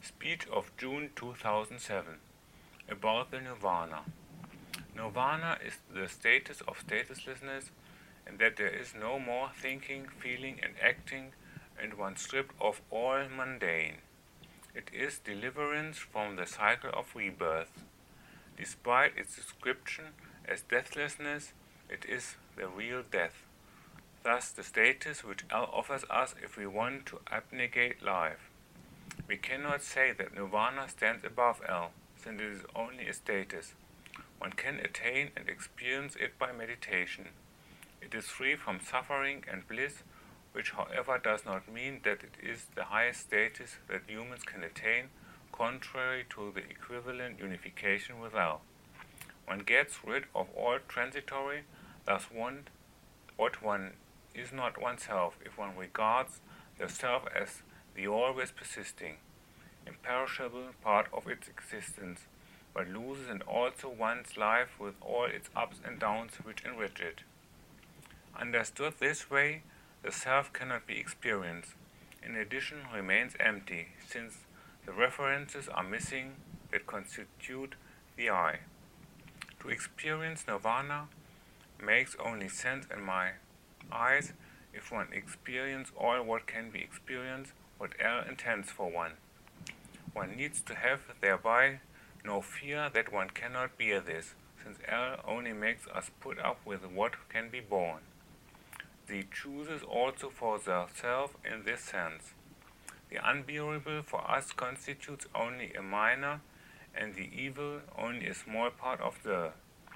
Speech of June 2007 about the Nirvana. Nirvana is the status of statuslessness, and that there is no more thinking, feeling, and acting, and one stripped of all mundane. It is deliverance from the cycle of rebirth. Despite its description as deathlessness, it is the real death. Thus the status which L offers us if we want to abnegate life. We cannot say that Nirvana stands above L, since it is only a status. One can attain and experience it by meditation. It is free from suffering and bliss, which however does not mean that it is the highest status that humans can attain, contrary to the equivalent unification with L. One gets rid of all transitory, thus what one is not oneself if one regards the self as the always persisting, imperishable part of its existence, but loses and also one's life with all its ups and downs which enrich it. Understood this way, the self cannot be experienced. In addition, remains empty, since the references are missing that constitute the I. To experience Nirvana makes only sense in my eyes if one experience all what can be experienced, what L intends for one. One needs to have thereby no fear that one cannot bear this, since L only makes us put up with what can be borne. The chooses also for the self in this sense. The unbearable for us constitutes only a minor, and the evil only a small part of the.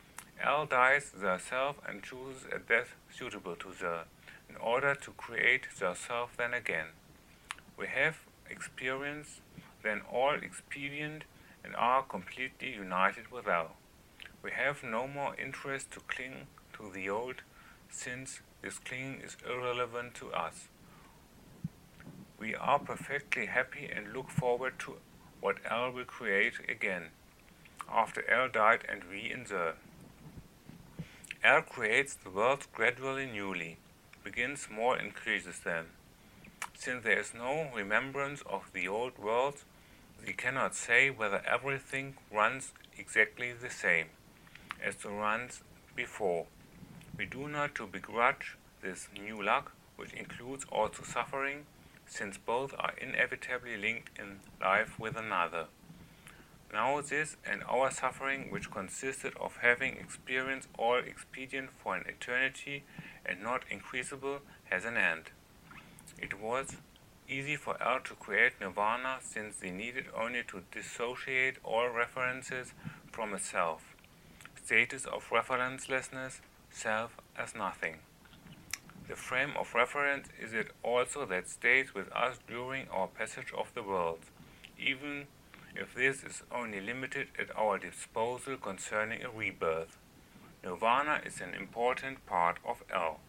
L dies the self and chooses a death suitable to the, in order to create the self then again. We have experience, then all expedient, and are completely united with L. We have no more interest to cling to the old, since this clinging is irrelevant to us. We are perfectly happy and look forward to what L will create again, after L died and we in the. L creates the world gradually newly, begins small, increases them. Since there is no remembrance of the old world, we cannot say whether everything runs exactly the same as the runs before. We do not to begrudge this new luck, which includes also suffering, since both are inevitably linked in life with another. Now this and our suffering, which consisted of having experienced all expedient for an eternity and not increasable, has an end. It was easy for L to create Nirvana, since he needed only to dissociate all references from a self, status of referencelessness, self as nothing. The frame of reference is it also that stays with us during our passage of the world, even if this is only limited at our disposal concerning a rebirth. Nirvana is an important part of L.